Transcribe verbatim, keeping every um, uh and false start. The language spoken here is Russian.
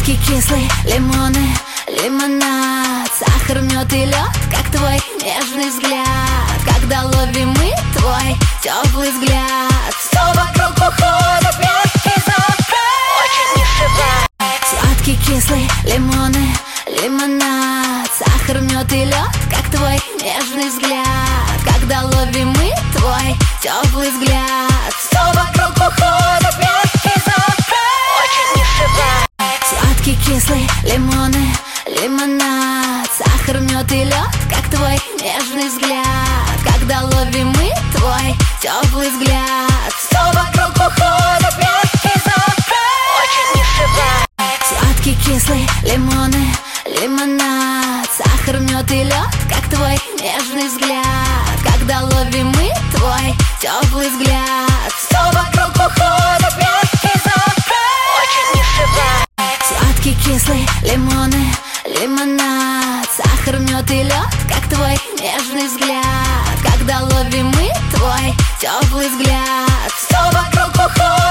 Сладкий, кислый, лимоны, лимонад, сахар, мед и лед, как твой нежный взгляд. Когда ловим мы твой теплый взгляд, все вокруг уходит в мягкий закат. Очень не сюда. Сладкий, кислый, лимоны, лимонад, сахар, мед и лед, как твой нежный взгляд. Когда ловим мы твой теплый взгляд, все вокруг уходит в мягкий закат. Очень не сюда. Сладкий, кислый, лимоны, лимонад, сахар, мед и лед, как твой нежный взгляд. Когда ловим мы твой теплый взгляд, все вокруг уходит в мягкий закат. Очень не сюда. Сладкий, кислый, лимоны, лимонад, сахар, мед и лед, как твой нежный взгляд. Когда ловим мы твой теплый взгляд, все вокруг уходит в мягкий закат. Очень не сюда. Сладкий, кислый, лимоны, лимонад, сахар, мед и лед, как твой нежный взгляд. Когда ловим мы твой теплый взгляд, все вокруг уходит